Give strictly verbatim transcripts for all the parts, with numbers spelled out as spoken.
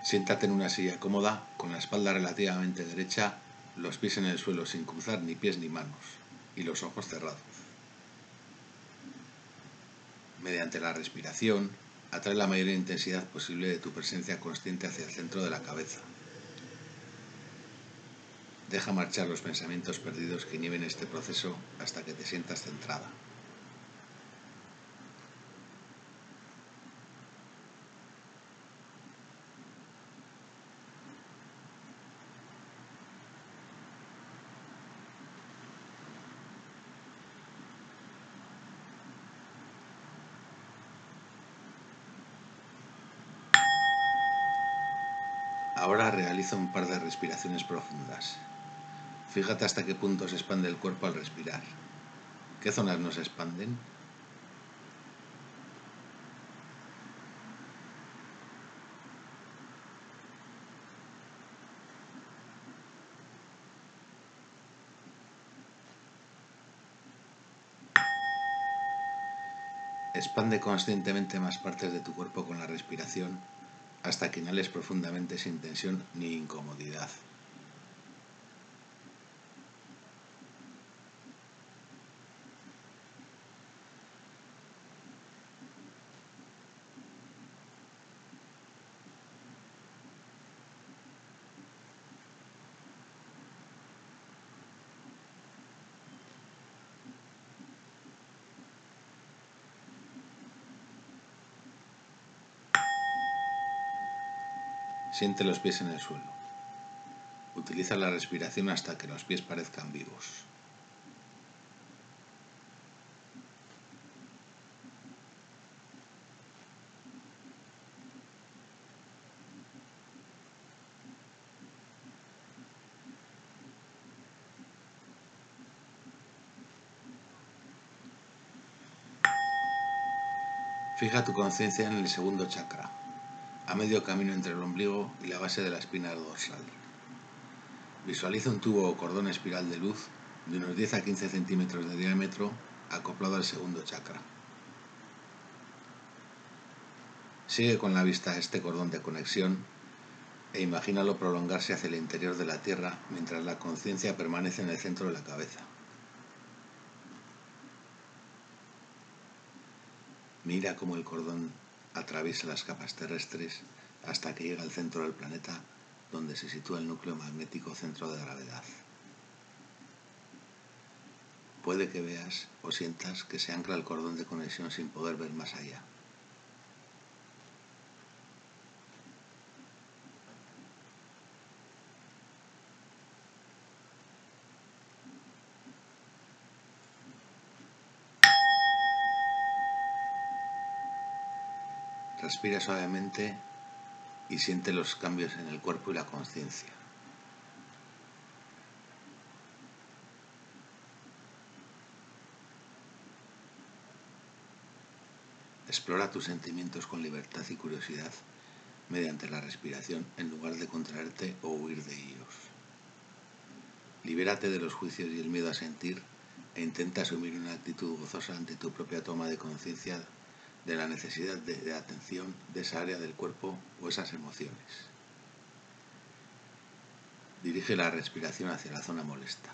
Siéntate en una silla cómoda, con la espalda relativamente derecha, los pies en el suelo sin cruzar ni pies ni manos, y los ojos cerrados. Mediante la respiración, atrae la mayor intensidad posible de tu presencia consciente hacia el centro de la cabeza. Deja marchar los pensamientos perdidos que inhiben este proceso hasta que te sientas centrada. Ahora realiza un par de respiraciones profundas. Fíjate hasta qué punto se expande el cuerpo al respirar. ¿Qué zonas no se expanden? Expande conscientemente más partes de tu cuerpo con la respiración hasta que inhales profundamente sin tensión ni incomodidad. Siente los pies en el suelo. Utiliza la respiración hasta que los pies parezcan vivos. Fija tu conciencia en el segundo chakra, a medio camino entre el ombligo y la base de la espina dorsal. Visualiza un tubo o cordón espiral de luz de unos diez a quince centímetros de diámetro acoplado al segundo chakra. Sigue con la vista este cordón de conexión e imagínalo prolongarse hacia el interior de la Tierra mientras la conciencia permanece en el centro de la cabeza. Mira cómo el cordón atraviesa las capas terrestres hasta que llega al centro del planeta, donde se sitúa el núcleo magnético centro de gravedad. Puede que veas o sientas que se ancla el cordón de conexión sin poder ver más allá. Respira suavemente y siente los cambios en el cuerpo y la conciencia. Explora tus sentimientos con libertad y curiosidad mediante la respiración en lugar de contraerte o huir de ellos. Libérate de los juicios y el miedo a sentir e intenta asumir una actitud gozosa ante tu propia toma de conciencia de la necesidad de, de atención de esa área del cuerpo o esas emociones. Dirige la respiración hacia la zona molesta.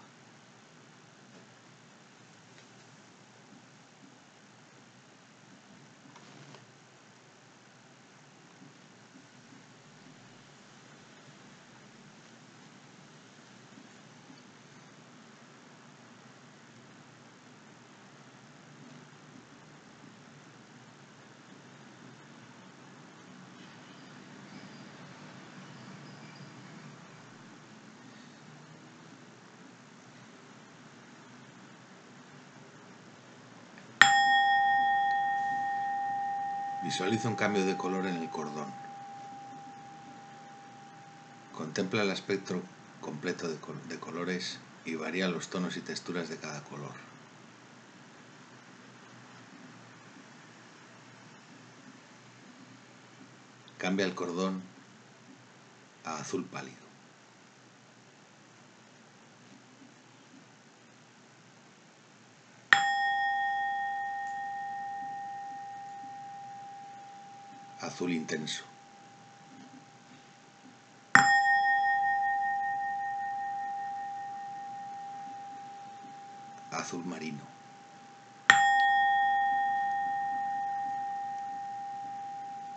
Visualiza un cambio de color en el cordón. Contempla el espectro completo de, col- de colores y varía los tonos y texturas de cada color. Cambia el cordón a azul pálido. Azul intenso.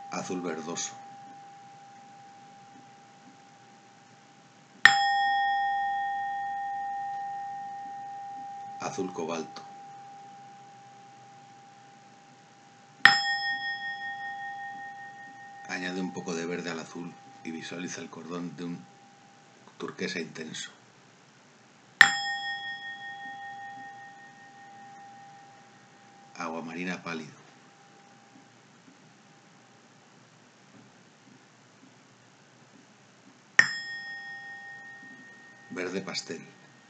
azul verdoso, azul cobalto, añade un poco de verde al azul y visualiza el cordón de un turquesa intenso. Aguamarina pálido, verde pastel,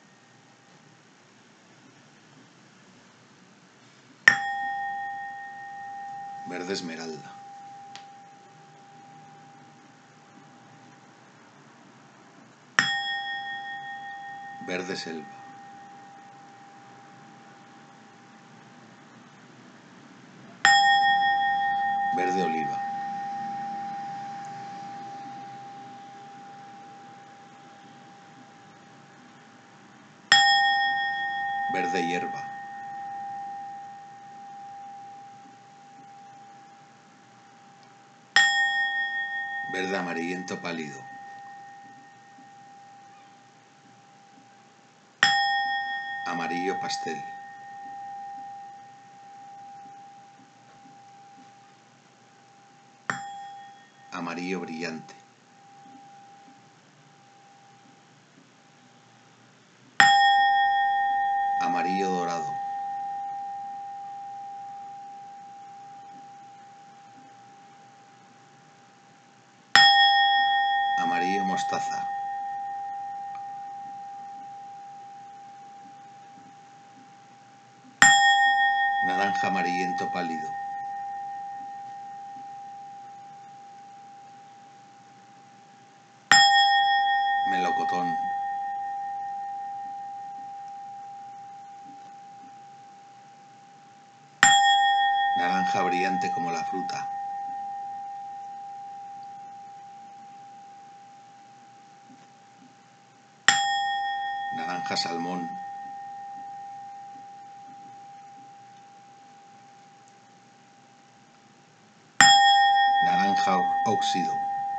verde esmeralda, verde selva, verde oliva, verde hierba, verde amarillento pálido, amarillo pastel, amarillo brillante, amarillo dorado, amarillo mostaza, naranja amarillento pálido, melocotón, naranja brillante como la fruta, naranja salmón, naranja óxido,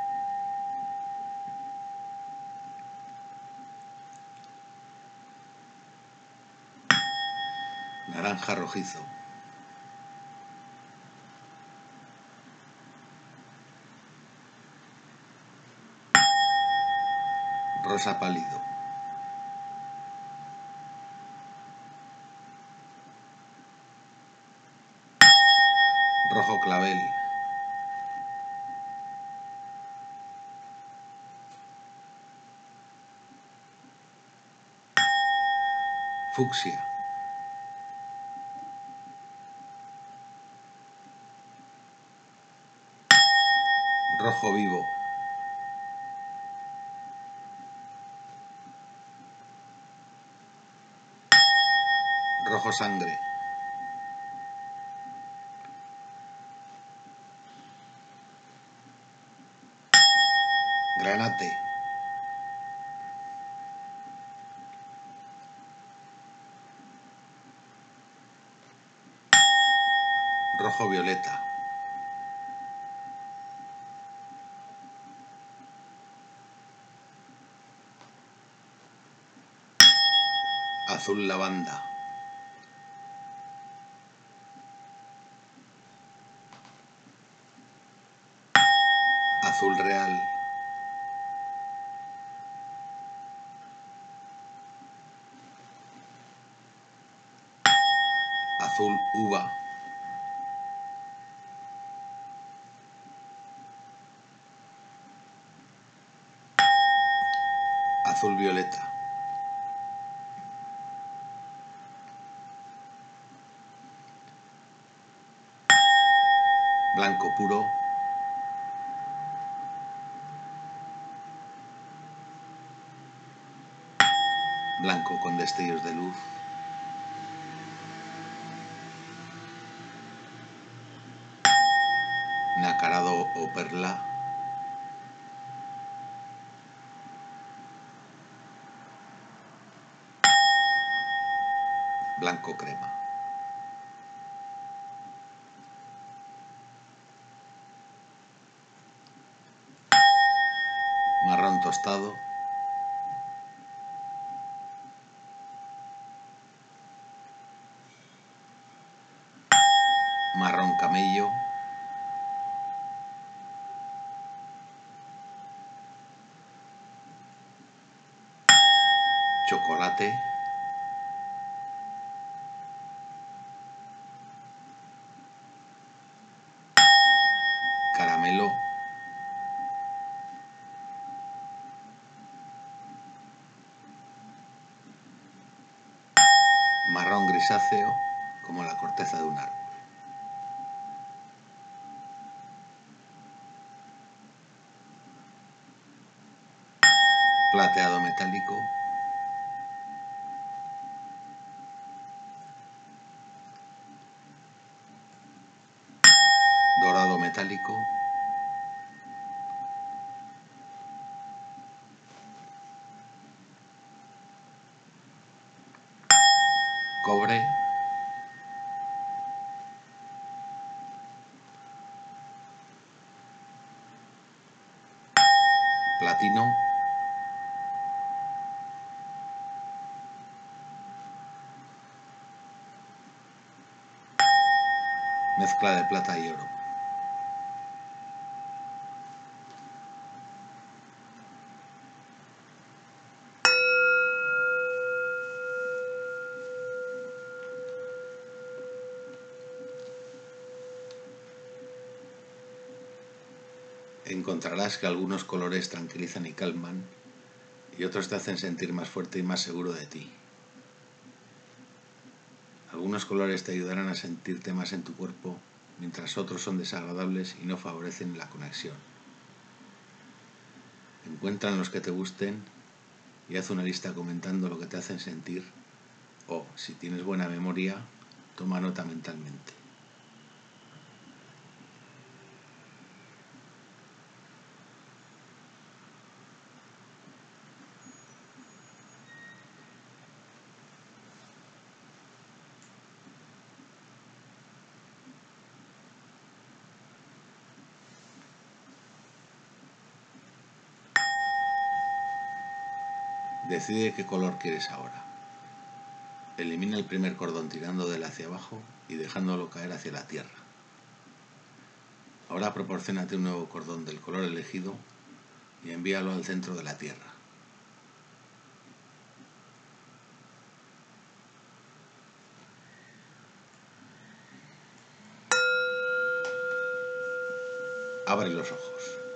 naranja rojizo, rosa pálido, rojo clavel, fucsia, rojo vivo, rojo sangre, granate, rojo violeta, azul lavanda, azul real, azul uva, azul violeta, blanco puro, blanco con destellos de luz, nacarado o perla, blanco crema. marrón tostado, marrón camello, chocolate, caramelo, marrón grisáceo como la corteza de un árbol. Plateado metálico, dorado metálico, cobre, platino, mezcla de plata y oro. Encontrarás que algunos colores tranquilizan y calman y otros te hacen sentir más fuerte y más seguro de ti. Algunos colores te ayudarán a sentirte más en tu cuerpo, mientras otros son desagradables y no favorecen la conexión. Encuentra los que te gusten y haz una lista comentando lo que te hacen sentir o, si tienes buena memoria, toma nota mentalmente. Decide qué color quieres ahora. Elimina el primer cordón tirando de él hacia abajo y dejándolo caer hacia la tierra. Ahora proporciónate un nuevo cordón del color elegido y envíalo al centro de la tierra. Abre los ojos.